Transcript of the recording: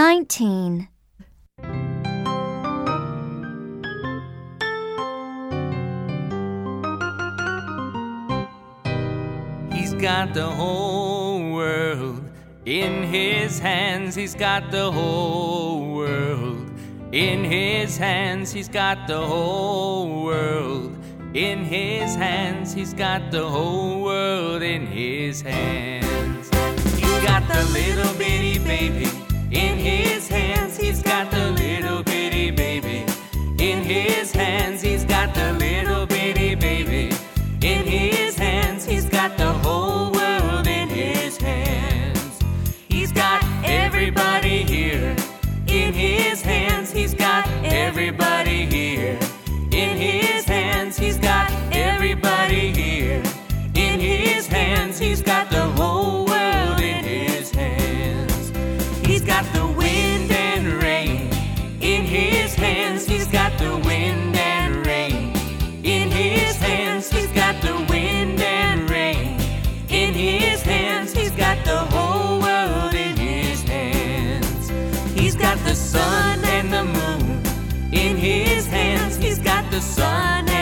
19. He's got the whole world in his hands. He's got the whole world in his hands. He's got the whole world in his hands. He's got the whole world in his hands. He's got the little bitty baby in his hands. He's got the little bitty baby in his hands. He's got the little bitty baby in his hands. He's got the whole world in his hands. He's got everybody here in his hands. He's got everybody here in his hands. He's got everybody here in his hands. He's got the whole world in his hands. He's got the wind and rain in his hands. He's got the wind and rain in his hands. He's got the wind and rain in his hands. He's got the whole world in his hands. He's got the sun and the moon in his hands. He's got the sun